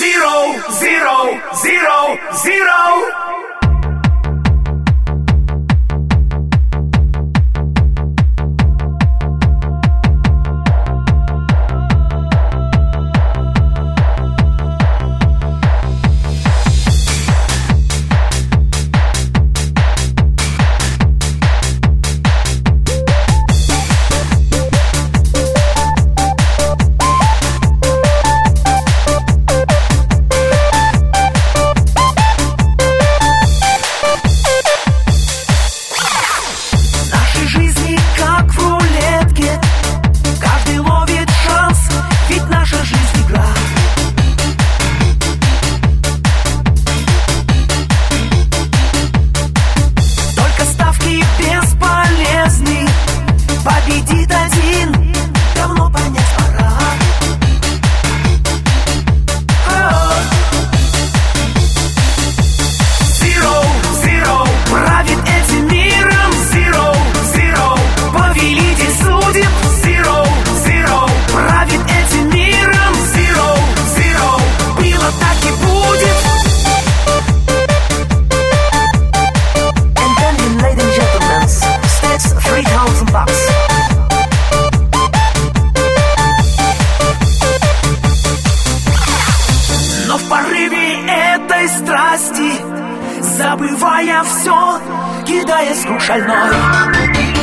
Zero, zero, zero, zero. Победит один, давно понять пора. Zero, zero, правит этим миром. Zero, zero, повелитель судеб. Zero, zero, правит этим миром. Zero, zero, было так и будет. And then, ladies and gentlemen, stakes $3,000. Но в порыве этой страсти, забывая все, кидаясь в круг шальной,